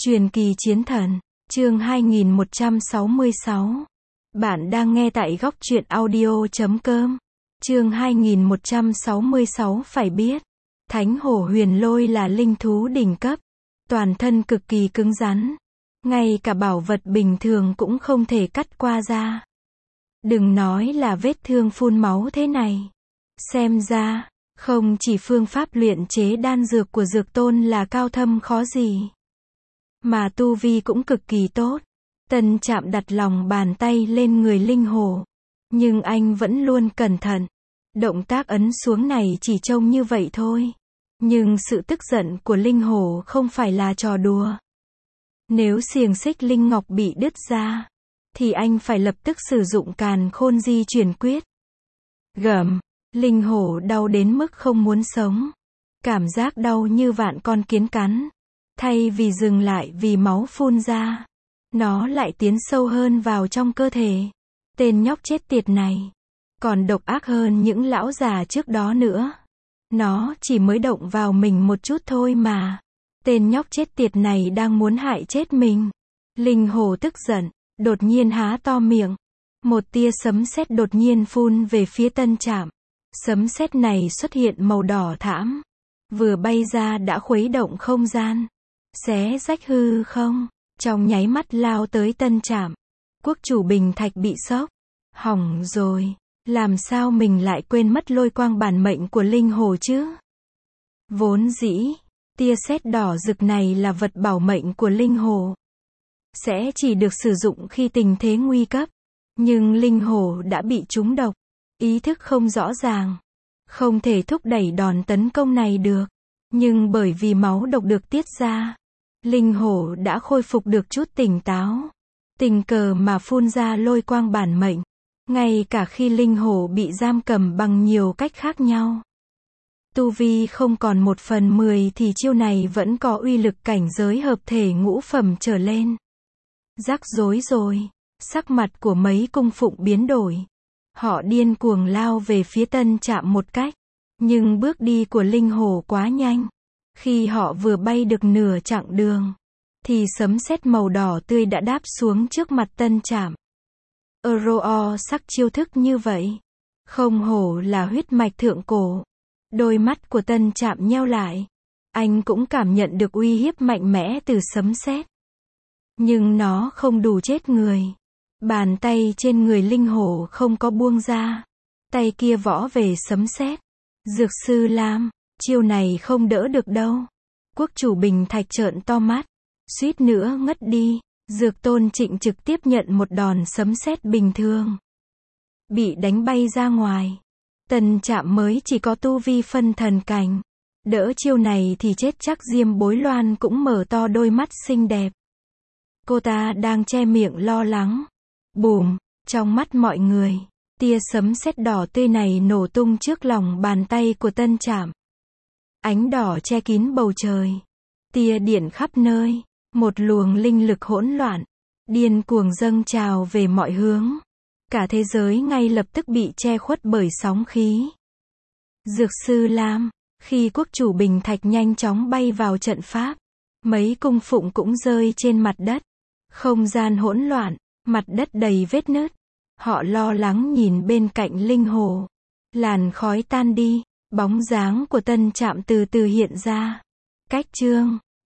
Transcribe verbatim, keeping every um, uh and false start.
Truyền kỳ chiến thần, chương hai nghìn một trăm sáu mươi sáu. Bạn đang nghe tại góc truyện audio chấm com. Chương hai nghìn một trăm sáu mươi sáu. Phải biết, Thánh hổ huyền lôi là linh thú đỉnh cấp, toàn thân cực kỳ cứng rắn, ngay cả bảo vật bình thường cũng không thể cắt qua da. Đừng nói là vết thương phun máu thế này. Xem ra, không chỉ phương pháp luyện chế đan dược của dược tôn là cao thâm khó gì, mà tu vi cũng cực kỳ tốt. Tân Trạm đặt lòng bàn tay lên người linh hổ, nhưng anh vẫn luôn cẩn thận. Động tác ấn xuống này chỉ trông như vậy thôi, nhưng sự tức giận của linh hổ không phải là trò đùa. Nếu xiềng xích linh ngọc bị đứt ra, thì anh phải lập tức sử dụng càn khôn di chuyển quyết. Gầm, linh hổ đau đến mức không muốn sống. Cảm giác đau như vạn con kiến cắn. Thay vì dừng lại vì máu phun ra, nó lại tiến sâu hơn vào trong cơ thể. Tên nhóc chết tiệt này còn độc ác hơn những lão già trước đó nữa. Nó chỉ mới động vào mình một chút thôi mà. Tên nhóc chết tiệt này đang muốn hại chết mình. Linh hổ tức giận, đột nhiên há to miệng. Một tia sấm sét đột nhiên phun về phía Tân Trạm. Sấm sét này xuất hiện màu đỏ thẫm, vừa bay ra đã khuấy động không gian, xé rách hư không, trong nháy mắt lao tới Tân Trạm. Quốc chủ Bình Thạch bị sốc. Hỏng rồi, làm sao mình lại quên mất lôi quang bản mệnh của linh hổ chứ? Vốn dĩ, tia sét đỏ rực này là vật bảo mệnh của linh hổ, sẽ chỉ được sử dụng khi tình thế nguy cấp. Nhưng linh hổ đã bị trúng độc, ý thức không rõ ràng, không thể thúc đẩy đòn tấn công này được. Nhưng bởi vì máu độc được tiết ra, linh hổ đã khôi phục được chút tỉnh táo, tình cờ mà phun ra lôi quang bản mệnh. Ngay cả khi linh hổ bị giam cầm bằng nhiều cách khác nhau, tu vi không còn một phần mười thì chiêu này vẫn có uy lực cảnh giới hợp thể ngũ phẩm trở lên. Rắc rối rồi, sắc mặt của mấy cung phụng biến đổi. Họ điên cuồng lao về phía Tân Trạm một cách, nhưng bước đi của linh hổ quá nhanh. Khi họ vừa bay được nửa chặng đường, thì sấm sét màu đỏ tươi đã đáp xuống trước mặt Tân Trạm. Ero sắc chiêu thức như vậy, không hổ là huyết mạch thượng cổ. Đôi mắt của Tân Trạm nheo lại. Anh cũng cảm nhận được uy hiếp mạnh mẽ từ sấm sét, nhưng nó không đủ chết người. Bàn tay trên người linh hổ không có buông ra, tay kia võ về sấm sét. Dược sư Lam, chiêu này không đỡ được đâu. Quốc chủ Bình Thạch trợn to mắt, suýt nữa ngất đi. Dược tôn Trịnh trực tiếp nhận một đòn sấm sét bình thường, bị đánh bay ra ngoài. Tân Trạm mới chỉ có tu vi phân thần cảnh, đỡ chiêu này thì chết chắc. Diêm Bối Loan cũng mở to đôi mắt xinh đẹp. Cô ta đang che miệng lo lắng. Bùm, trong mắt mọi người, tia sấm sét đỏ tươi này nổ tung trước lòng bàn tay của Tân Trạm. Ánh đỏ che kín bầu trời, tia điện khắp nơi, một luồng linh lực hỗn loạn, điên cuồng dâng trào về mọi hướng. Cả thế giới ngay lập tức bị che khuất bởi sóng khí. Dược sư Lam, khi quốc chủ Bình Thạch nhanh chóng bay vào trận pháp, mấy cung phụng cũng rơi trên mặt đất. Không gian hỗn loạn, mặt đất đầy vết nứt. Họ lo lắng nhìn bên cạnh linh hổ. Làn khói tan đi, bóng dáng của Tân Trạm từ từ hiện ra. Cách chương